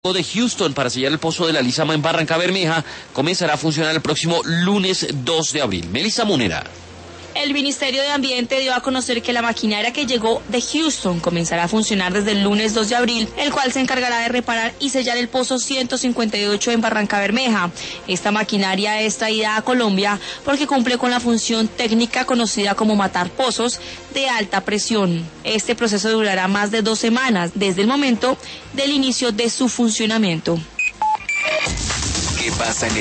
de Houston para sellar el pozo de la Lizama en Barrancabermeja comenzará a funcionar el próximo lunes 2 de abril. Melissa Munera. El Ministerio de Ambiente dio a conocer que la maquinaria que llegó de Houston comenzará a funcionar desde el lunes 2 de abril, el cual se encargará de reparar y sellar el pozo 158 en Barrancabermeja. Esta maquinaria es traída a Colombia porque cumple con la función técnica conocida como matar pozos de alta presión. Este proceso durará más de 2 semanas desde el momento del inicio de su funcionamiento. ¿Qué pasa en